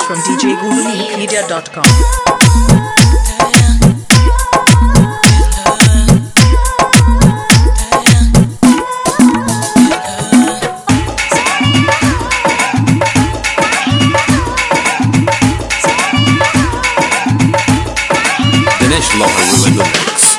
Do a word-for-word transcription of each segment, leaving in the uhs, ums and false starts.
from d j google media dot com. Dinesh Lohar will in the mix.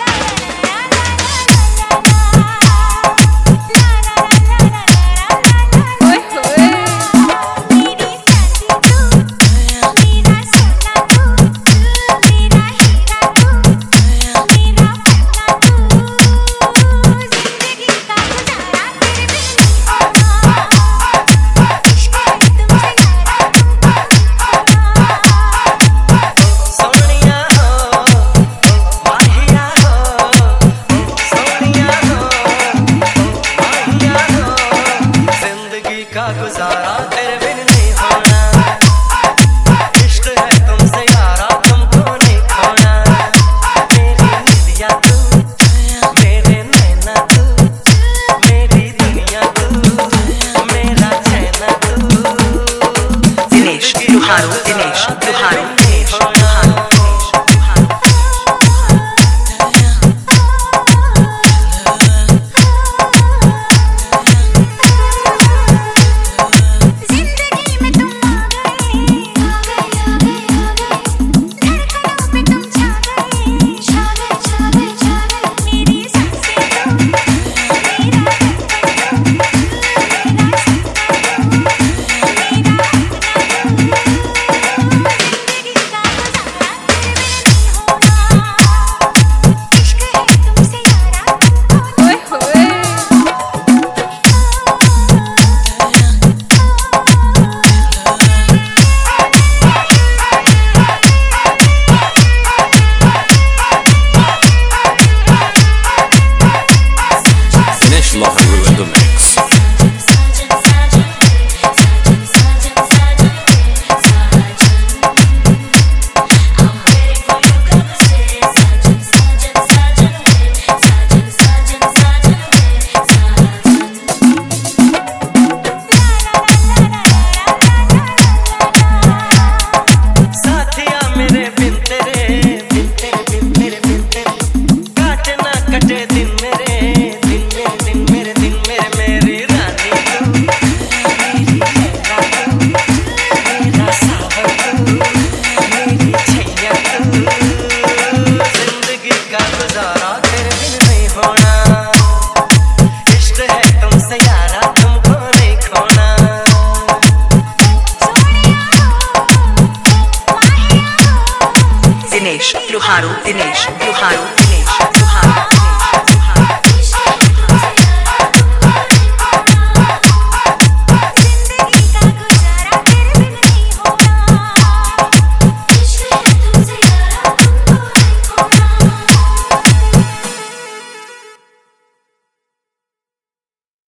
का गुजारा तेरे बिन नहीं होना, इश्क है तुमसे यारा तुमको नहीं खोना। मेरी निदिया तू, मेरे नैना तू, मेरी दुनिया तू, मेरा चैना तू। Dinesh Luharu, Dinesh Luharu, Dinesh Luharu. Dinesh Lohar will in the mix. साथिया मेरे बिन तेरे, बिन तेरे, बिन तेरे, बिन तेरे, काटे ना कटे दिन मेरे, दिन मेरे, दिन मेरे, दिन मेरे, मेरी रानी तू, मेरी लैला तू, मेरा सावर तू, मेरी छैया तू। जिंदगी का गुजारा तेरे बिन नहीं होना, इश्क है तुमसे यारा तुमको नहीं खोना। Dinesh Luharu, Dinesh Luharu.